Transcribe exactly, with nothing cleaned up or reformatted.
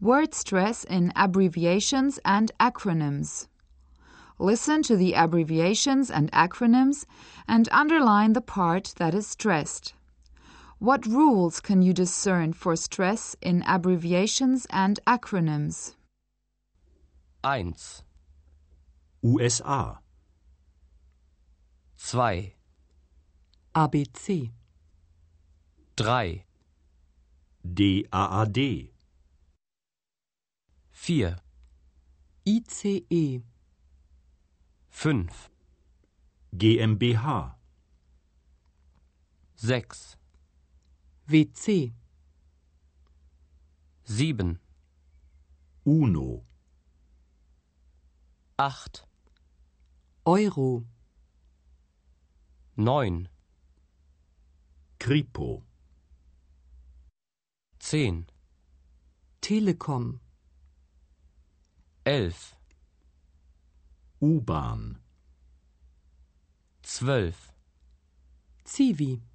Word stress in abbreviations and acronyms. Listen to the abbreviations and acronyms and underline the part that is stressed. What rules can you discern for stress in abbreviations and acronyms? eins, U S A, zwei, A B C, drei, D A A D, vier, I C E, fünf, G m B H, sechs, W C, sieben, UNO, acht, Euro, neun, Kripo, zehn, Telekom, elf, U-Bahn, zwölf, Zivi.